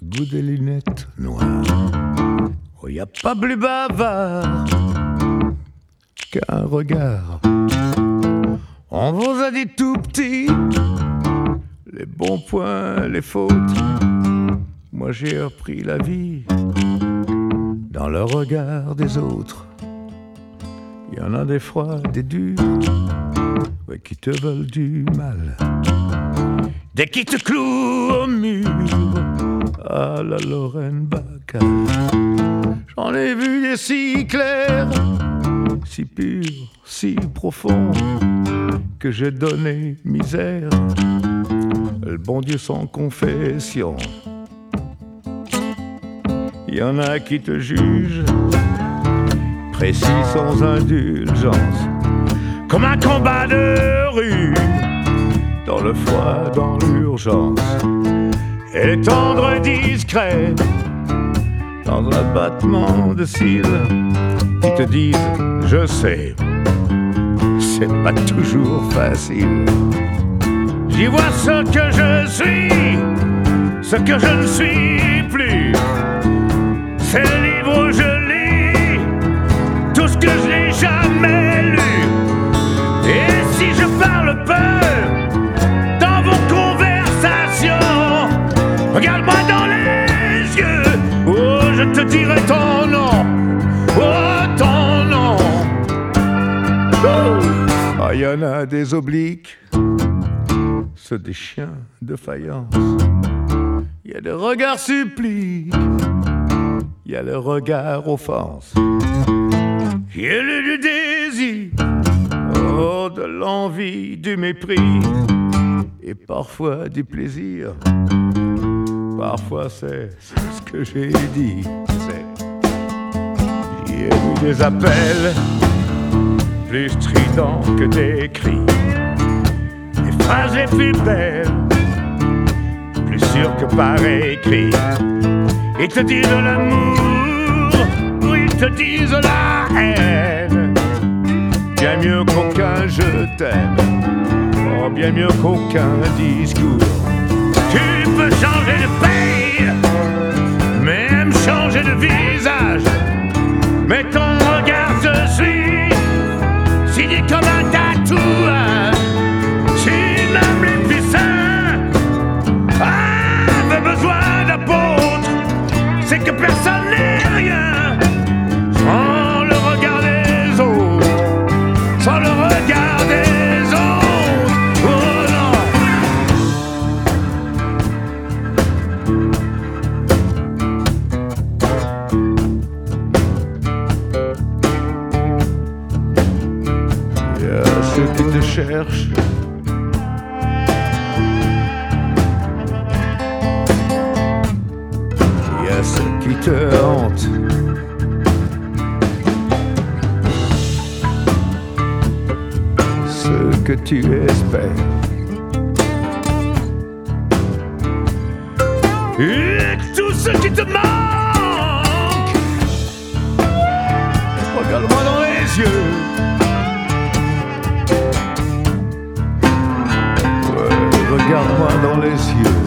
goût des lunettes noires. Oh, y a pas plus bavard qu'un regard. On vous a dit tout petit les bons points, les fautes. Moi j'ai appris la vie dans le regard des autres. Il y en a des froids, des durs, ouais, qui te veulent du mal. Dès qu'ils te clouent au mur, à la Lorraine Bacal. J'en ai vu des si clairs, si purs, si profonds, que j'ai donné misère. Le bon Dieu sans confession. Il y en a qui te jugent, précis sans indulgence, comme un combat de rue, dans le froid, dans l'urgence, et tendre discret, dans un battement de cils, qui te disent, je sais, c'est pas toujours facile. J'y vois ce que je suis, ce que je ne suis plus. C'est le livre où je lis tout ce que je n'ai jamais lu. Et si je parle peu dans vos conversations, regarde-moi dans les yeux, oh je te dirai ton nom, oh ton nom. Oh. Ah, y en a des obliques, ceux des chiens de faïence. Il y a des regards suppliques, il y a le regard offense, il y a le désir, oh, de l'envie, du mépris, et parfois du plaisir. Parfois c'est ce que j'ai dit. J'ai eu des appels plus stridents que des cris, des phrases les plus belles, plus sûres que par écrit. Ils te disent l'amour, ou ils te disent la haine. Bien mieux qu'aucun je t'aime, oh, bien mieux qu'aucun discours. Tu peux changer de pays, même changer de visage, mais ton regard te suit, signé comme un tatouage. Si même les plus saints avaient besoin d'apôtres, c'est que personne n'est rien sans le regard des autres, sans le regard des autres. Oh non. Il y a ceux qui te cherchent, ceux qui te hantent, ceux que tu espères, et tous ceux qui te manquent. Regarde-moi dans les yeux, ouais, regarde-moi dans les yeux.